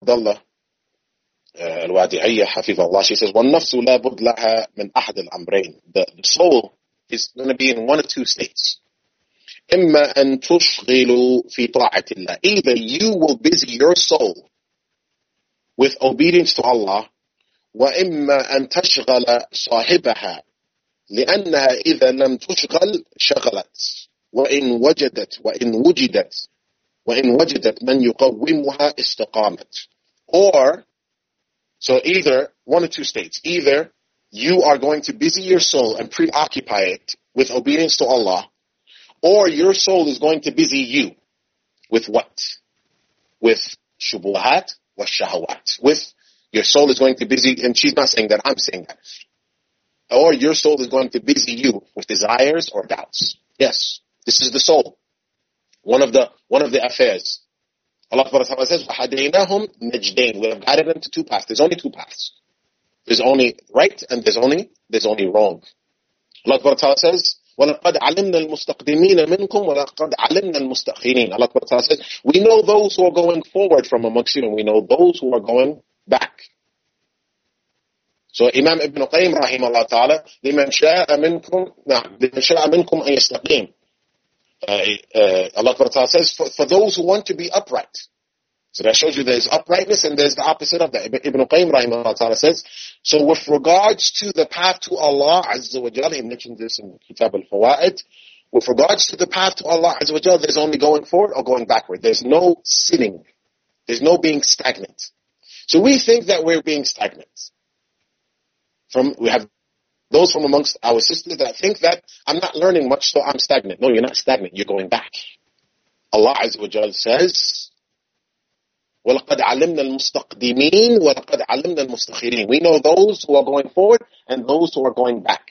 Abdullah Al-Wadi'iyya Hafizahullah, she says, وَالنَّفْسُ لَا بُدْ لَهَا مِنْ أَحَدِ الْأَمْرَيْنِ. The soul is going to be in one of two states. إِمَّا أَن تُشْغِلُوا فِي طَاعَةِ اللَّهِ. Either you will busy your soul with obedience to Allah, وَإِمَّا أَن تَشْغَلَ صَاحِبَهَا لأنها إذا لم تشغل شغلت وإن وجدت من يقومها استقامت. Or, so either one of two states. Either you are going to busy your soul and preoccupy it with obedience to Allah, or your soul is going to busy you with what? With shubuhat wa shahawat. With your soul is going to busy, and she's not saying that, I'm saying that. Or your soul is going to busy you with desires or doubts. Yes, this is the soul. One of the affairs. Allah says, وَحَدَيْنَاهُمْ نَجْدَيْنِ. We have guided them to two paths. There's only two paths. There's only right and there's only wrong. Allah says, وَلَقَدْ عَلِمْنَا الْمُسْتَقْدِمِينَ مِنْكُمْ وَلَقَدْ عَلِمْنَا الْمُسْتَأْخِرِينَ. Allah says, we know those who are going forward from amongst you, and we know those who are going back. So Imam Ibn Qayyim rahimahullah ta'ala, لمن شاء منكم أن يستقيم. Allah ta'ala says, for those who want to be upright. So that shows you there's uprightness and there's the opposite of that. Ibn Qayyim rahimahullah ta'ala says, so with regards to the path to Allah Azza wa Jalla, he mentioned this in Kitab al-Fawaid, with regards to the path to Allah Azza wa Jalla, there's only going forward or going backward. There's no sitting. There's no being stagnant. So we think that we're being stagnant. We have those from amongst our sisters that think that I'm not learning much, so I'm stagnant. No, you're not stagnant. You're going back. Allah Azza wa Jalla says, وَلَقَدْ عَلِمْنَا الْمُسْتَقْدِمِينَ وَلَقَدْ عَلِمْنَا الْمُسْتَخِرِينَ. We know those who are going forward and those who are going back.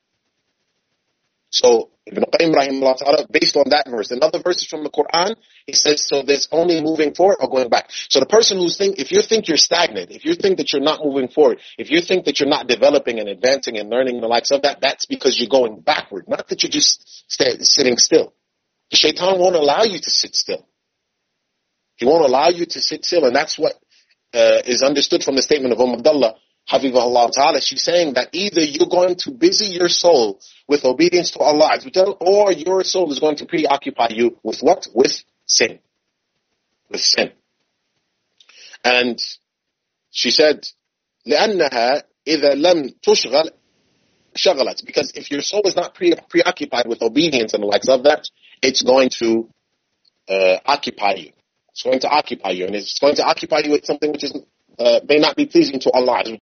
So Ibn Qayyim rahimahullah ta'ala, based on that verse, another verses from the Quran, he says, so there's only moving forward or going back. So the person if you think you're stagnant, if you think that you're not moving forward, if you think that you're not developing and advancing and learning the likes of that, that's because you're going backward, not that you're just sitting still. The shaitan won't allow you to sit still. He won't allow you to sit still, and that's what is understood from the statement of Abdullah Hafizahullah ta'ala. She's saying that either you're going to busy your soul with obedience to Allah, or your soul is going to preoccupy you with what? With sin. With sin. And she said, لأنها إذا لم تشغل شغلت. Because if your soul is not preoccupied with obedience and the likes of that, it's going to occupy you. It's going to occupy you, and it's going to occupy you with something which is may not be pleasing to Allah.